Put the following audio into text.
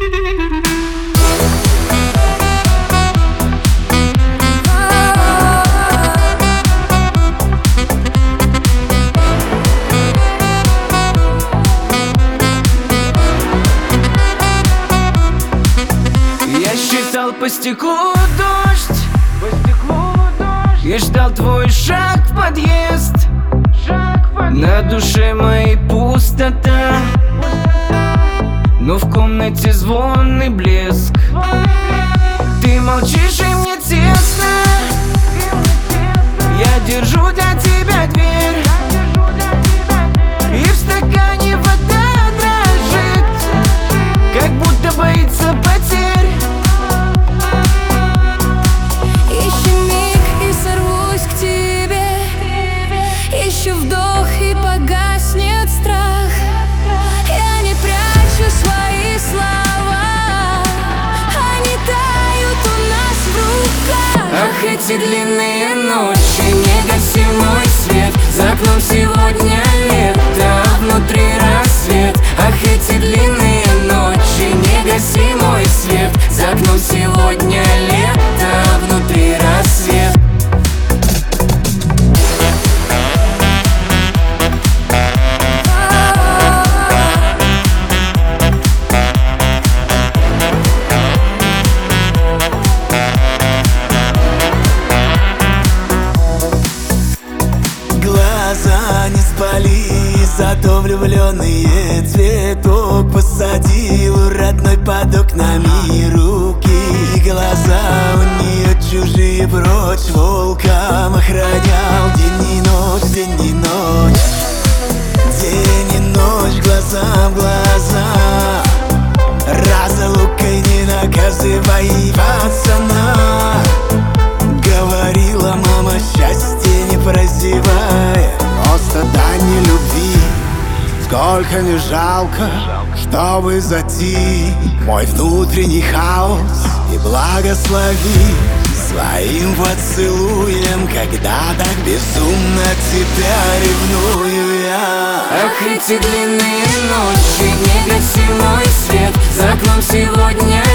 Я считал по стеклу дождь, и ждал твой шаг в подъезд. На душе моей пустота, но в комнате звон и блеск. Ты молчишь, и мне тесно. Я держу для тебя дверь, и в стакане вода дрожит, как будто боится потерь. Еще миг и сорвусь к тебе, еще вдох и погаснет страх. Я не прячу свои слова, они тают у нас в руках. Ах, эти длинные ночи, не гаси мой свет. За окном сегодня лето, а внутри рассвет. Ах, эти длинные ночи, не гаси мой свет. За окном сегодня лето, а внутри рассвет. Глаза не спали, зато влюбленные цветок посадил родной под окнами руки. Глаза у нее чужие, прочь волком охранял день и ночь, день и ночь. День и ночь, глаза в глаза. Разлукой не наказывай, пацана. Говорила мама, счастье не прозевай, просто дань любви. Сколько не жалко, чтобы затих мой внутренний хаос, и благослови своим поцелуем, когда так безумно тебя ревную я. Ах, эти длинные ночи, не гаси мой свет. За окном сегодня